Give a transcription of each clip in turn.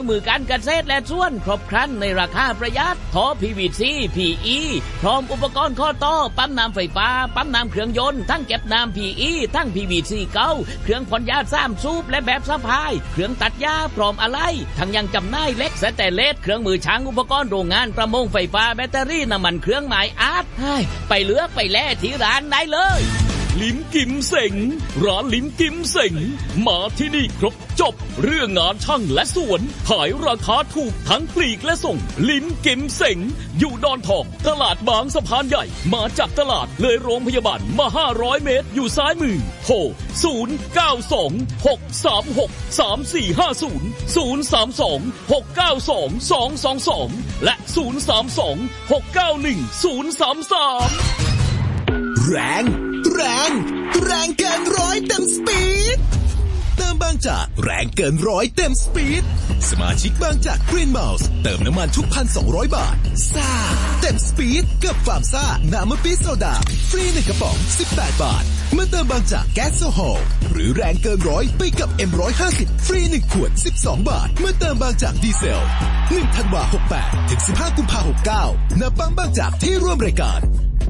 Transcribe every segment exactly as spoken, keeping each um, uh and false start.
มือการเกษตรและสวนครบครันในราคาประหยัดท่อ พี วี ซี พี อี พร้อมอุปกรณ์ข้อต่อปั๊มน้ำไฟฟ้าปั๊มน้ำเครื่องยนต์ทั้งเก็บน้ำ พี อี ทั้ง พี วี ซี เก่าเครื่องพ่นยาสามสูบและแบบสะพายเครื่องตัดหญ้าพร้อมอะไรทั้งยังจำหน่ายเหล็กสแตนเลสเครื่องมือช่างอุปกรณ์โรงงานประมงไฟฟ้าแบตเตอรี่น้ำมันเครื่องหมายอาร์ตไปเลือกไปแล่ที่ร้านได้เลยลิ้มกิมเสงร้านลิ้มกิมเสงมาที่นี่ครบจบเรื่องงานช่างและสวนขายราคาถูกทั้งปลีกและส่งลิ้มกิมเสงอยู่ดอนทองตลาดบางสะพานใหญ่มาจากตลาดเลยโรงพยาบาลมาห้าร้อยเมตรอยู่ซ้ายมือโทรศูนย์ เก้า สอง หก สาม หก สาม สี่ ห้า ศูนย์ ศูนย์ สาม สอง หก เก้า สอง สอง สอง สองและศูนย์ สาม สอง หก เก้า หนึ่ง ศูนย์ สาม สามแรงแรงแรงเกินร้อยเต็มสปีดเติมบางจากแรงเกินร้อยเต็มสปีดสมาชิกบางจาก Green Mouse เติมน้ำมันทุก หนึ่งพันสองร้อย บาทซ่าเต็มสปีดกับฟาร์มซ่าน้ำมะปี๊ดโซดาฟรีหนึ่งกระป๋องสิบแปดบาทเมื่อเติมบางจากแก๊สโซฮอลหรือแรงเกินร้อยไปกับ เอ็ม หนึ่งร้อยห้าสิบ ฟรีหนึ่งขวดสิบสองบาทเมื่อเติมบางจากดีเซลหนึ่งธันวาคมหกแปดถึงสิบห้ากุมภาพันธ์หกเก้าณปั๊มบางจากที่ร่วมรายการ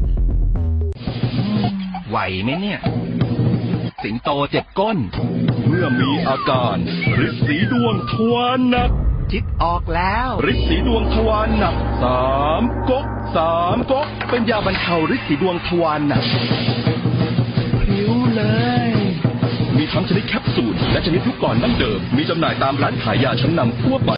ไหวไหมเนี่ยสิงโตเจ็บก้นเมื่อมีอาการฤทธิ์สีดวงทวารหนักคิดออกแล้วฤทธิ์สีดวงทวารหนักสามก๊กสามก๊กเป็นยาบรรเทาฤทธิ์สีดวงทวารหนักผิวเลยมีทั้งชนิดแคปซูลและชนิดลูกกลอนดั้งเดิมมีจำหน่ายตามร้านขายยาชั้นนำทั่วไป